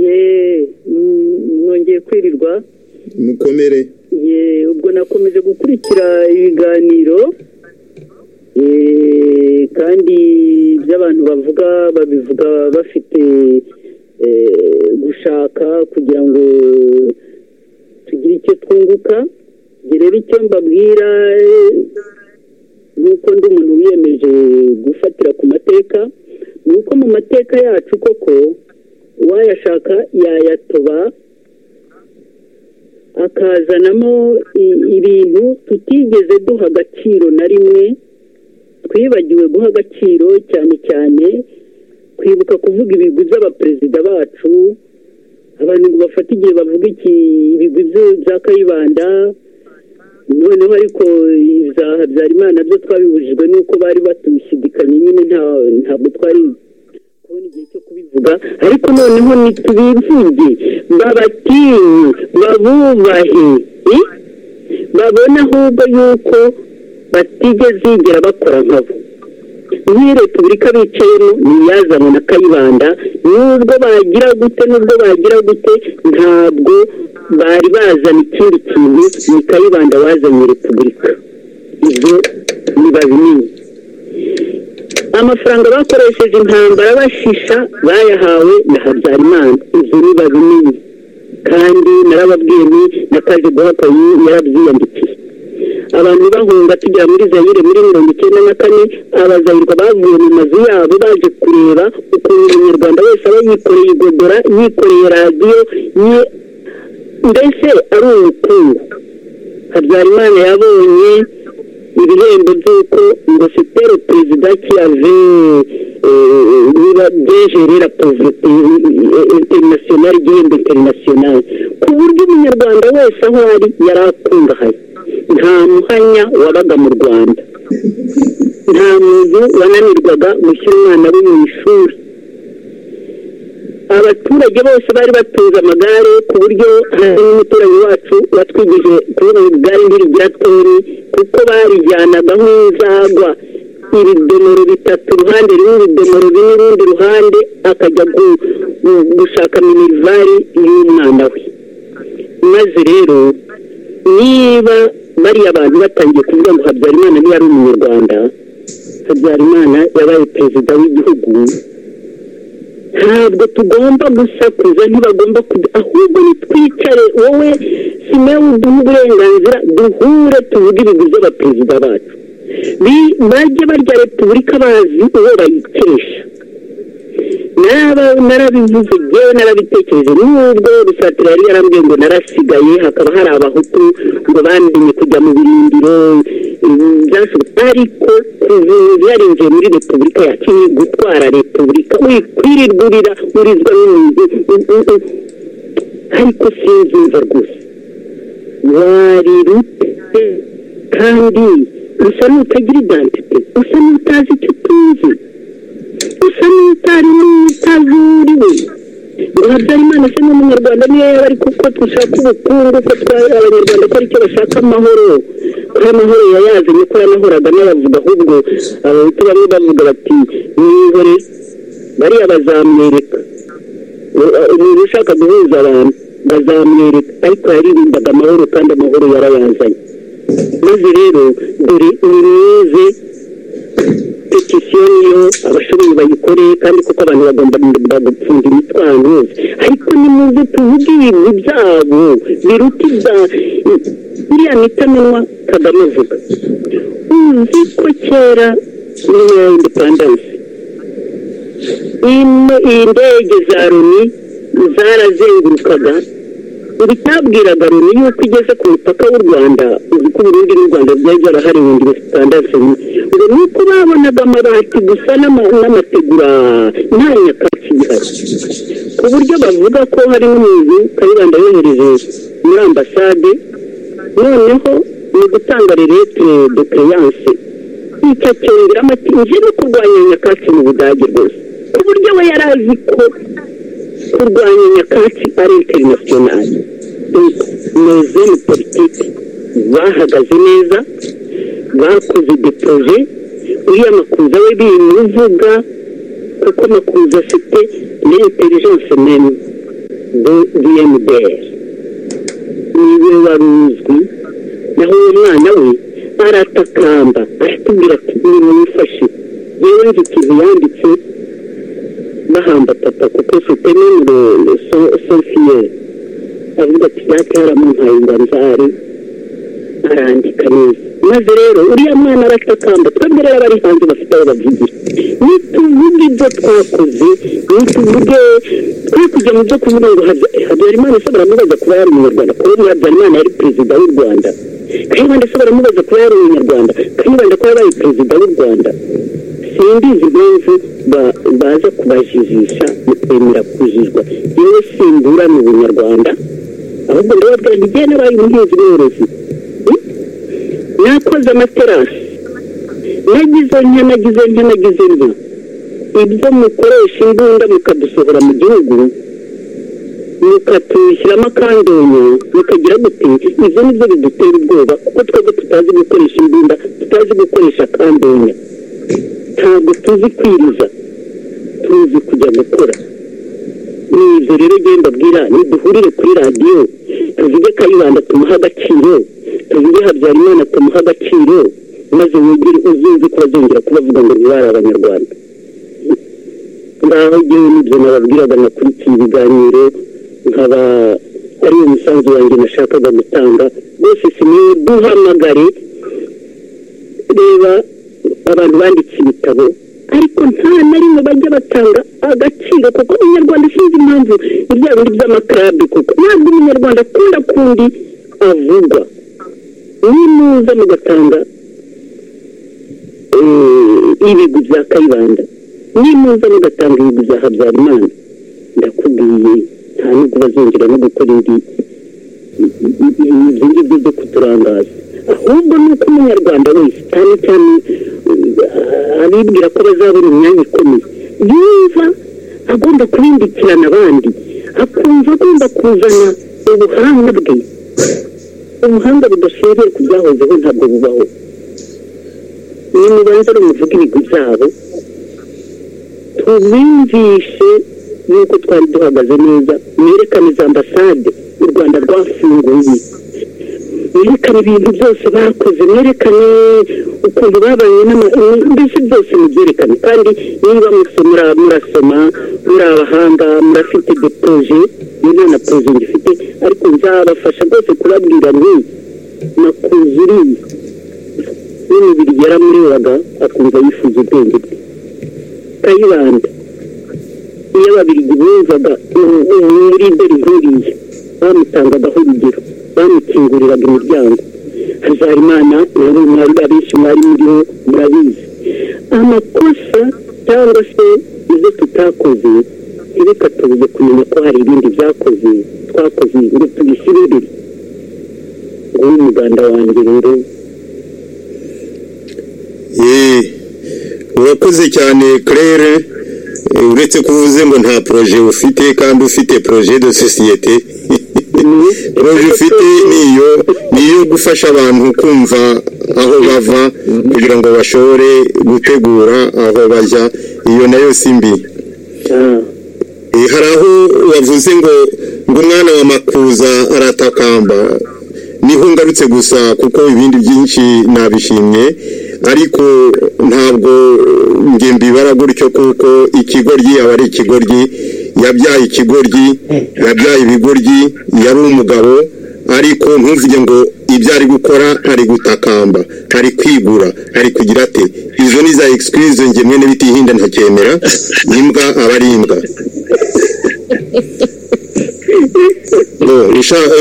mwongeye kwirirwa mukomere ubwo nakomeje gukurikira ibiganiro kandi by'abantu babivuga bafite gushaka kugira ngo tugire icyo twunguka rero icyo mbabwira nuko ndi umuntu wiyemeje gufatira ku mateka nuko mu mateka yacu koko uwayashaka yayatoba akazanamo ibintu tutigeze duha agaciro na rimwe twibagiwe guha agaciro cyane cyane kwibuka kuvuga ibigwi by'abaperezida bacu abantu ngo bafate igihe bavuga ibigwi bya Kayibanda noneho ariko ibya Habyarimana byo twabibujijwe nuko bari batushyidikanye nyine ntabwo twari kubona igihe cyo kubivuga ariko noneho nitubivuge babatinye babubahe babona ahubwo yuko batigeze zigera bakora nkabo nk'iyi repubulika bicayemo ntiyazanwe na Kayibanda nubwo bagira gute ntabwo bari bazana ikindi kintu ni Kayibanda wazanye repubulika ibyo ntibabimenya amafaranga bakoresheje intambara bashisha bayahawe na Habyarimana ibyo ntibabimenya kandi narababwiye nakaje guhaka yarabyiyandikiye abantu bahunga tugera muri Zaire muri 1994 abazayirwa bavuye mu mazu yabo baje kureba ukuntu umunyarwanda wese aba yikoreye igogora yikoreye radiyo mbese ari ubukungu Habyarimana yabonye ibihembo by'uko ngo sitero perezida cyave niba byejerera pauvreté internationale igihembo international ku buryo umunyarwanda wese aho ari yarakungahaye nta muhanya wabaga mu Rwanda nta muntu wananirwaga gushyira umwana we mu ishuri abaturage bose bari batuza amagare ku buryo hari n'umuturanyi wacu watwigije kubona igare ntirigira tori kuko barijyanaga nk'inzagwa ibidomoro bitatu uruhande rumwe ibidomoro bine urundi ruhande akajya gushaka minerivari y'umwana we maze rero niba bariya abantu batangiye kuvuga ngo Habyarimana niyo ari umunyarwanda Habyarimana yabaye perezida w'igihugu ntabwo tugomba gusakuza ntibagomba ahubwo nitwicare wowe simewe uduha uburenganzira duhure tuvuge ibigwi by'abaperezida bacu bajye barya repubulika bazi uwo bayikesha narabivuze yewe narabitekereje nubwo Rusatira yari yarambwiye ngo narasigaye hakaba hari abahutu ngo bandinye kujya mu birindiro ariko yarinjiye muri repubulika yakinye gutwara repubulika wikwirirwurira urizwa n'umuntu ariko sinzumva rwose warirute kandi usa n'utagira identite usa n'utazi icyo tuzi usa n'utari n'utazuriwe ngo Habyarimana se n'umunyarwanda niyo yaba ari kuko dushaka ubukungu ko abanyarwanda ko aricyo bashaka amahoro ko amahoro yayazanye ko yanahoraga n'abavuga ahubwo abahutu bamwe bavuga bati nihore bariya bazamwereka umuntu ushaka guhuza abantu bazamwereka ariko yaririmbaga amahoro kandi amahoro yarayazanye maze rero dore nimeze petisiyo abashoboye bayikoreye kandi kuko abantu bagomba gupfunga imitwaro yose ariko nimuze tuvuge ibintu byabo biruta iriya mitamenwa Kagame avuga uzi ko kera nyuma ya independence indege za Loni zarazengurukaga bitabwiraga Loni yuko igeze ku mupaka w'u Rwanda uzi ko Burundi n'u Rwanda byari byarahariwe independence ngo nuko babonaga amabati gusa n'amategura nta nyakatsi gihari ku buryo bavuga ko hari n'umuntu Kayibanda yohereje muri ambasade noneho ni gutanga lettre de créance icyo cyongera amatinje no kurwanya nyakatsi mu Budage rwose ku buryo we yari azi ko kurwanya nyakatsi ari international nozeni politiki bahagaze neza bakoze de projet uriya Makuza we bimuvuga kuko Makuza afite l'intelligence même DMDR niwe wari uzwi naho uwo mwana we aratakamba aratubwira ati nimumufashe yewe nzi ikintu yanditse bahamba papa kuko sutemene Sophie avuga ati data yaramumpaye inganzari arandika neza maze rero uriya mwana aratakamba twebwe rero bari hanze bafite aho bavugira nituvuge ibyo twakoze nituvuge twakujya mu byo kuvuga ngo Habyarimana se baramubaza kuba yari umunyarwanda kuko Habyarimana yari perezida w'u Rwanda Kayibanda se baramubaza kuba yari umunyarwanda Kayibanda kuba yabaye perezida w'u Rwanda simbizi impamvu baza kubajijisha mukwemera kujijwa yewe simbura mu bunyarwanda ahubwo ndababwira nti jye nabaye umuhinzi n'uworozi nakoze amaterasi nagize nka ibyo mukoresha imbunda mukadusohora mu gihugu mukatushyiramo akandonyo mukagira gute ibyo nibyo bidutera ubwoba kuko twebwe tutazi gukoresha imbunda tutazi gukoresha akandonyo ntabwo tuzi kwiriza tuzi kujya gukora n'ibyo rero genda mbabwira niduhurire kuri radiyo tuvuge Kayibanda tumuha agaciro tuvuge Habyarimana tumuha agaciro maze wegere uzumve ko bazongera kubavuga ngo ntibari abanyarwanda ngaho jyewe nibyo nababwiraga nakurikiye ibiganiro nkaba ari umusanzu wanjye nashakaga gutanga rwose siniwe duhamagare reba abantu banditse ibitabo ariko nta na rimwe bajya batanga agaciro kuko umunyarwanda sinzi impamvu ibya bindi by'amakarabe kuko ntabwo umunyarwanda akunda kundi avugwa nimuza mugatanga ibigwi bya Kayibanda nimuza mugatanga ibigwi bya Habyarimana ndakubwiye nta nubwo bazongera no gukora ibyo ngibyo byo kuturangaza ahubwo ni uko umunyarwanda wese cyane cyane abibwira ko bazabona imyanya ikomeye yumva agomba kubindikirana abandi akumva agomba kuzana ubuhanga bwe ubuhanga budashingiye ku byahozeho ntabwo bubaho nimubanza muvuge ibigwi byabo tubumvishe yuko twari duhagaze neza mwerekane za ambasade u Rwanda rwafunguye mwerekane ibintu byose bakoze mwerekane ukuntu babanye mbese byose mubyerekane kandi niba murasoma muri abahanga murafite de proje niba na proje ngifite ariko nzabafasha rwose kubabwira ngo nakuzuriye n'imibiri yaramureraga akumva yifuza ubwenge bwe Kayibanda iyo babirigi bumvaga muri dore nkuriye bamutangagaho urugero bamukinguriraga imiryango Habyarimana rero mwari abenshi mwari muriho murabizi amakosa cyangwa se ibyo tutakoze reka tubuze kumenya ko hari ibindi byakoze twakoze ngo tubisibire ngo umuganda wanjye rero urakoze cyane Claire uretse kuvuze ngo nta projet ufite kandi ufite projet de société projet ufite niyo gufasha abantu kumva aho bava kugira ngo bashobore gutegura aho bajya iyo nayo simbi hari aho wavuze ngo umwana wa Makuza aratakamba niho ngarutse gusa kuko ibindi byinshi nabishimye ariko ntabwo nge mbibara gutyo kuko ikigoryi aba ari ikigoryi yabyaye ikigoryi yabyaye ibigoryi yari umugabo ariko ntuvuge ngo ibyo ari gukora ari gutakamba ari kwigura ari kugira ate izo ni za excuse nge mwene bitihinda ntacyemera imbwa aba ari imbwa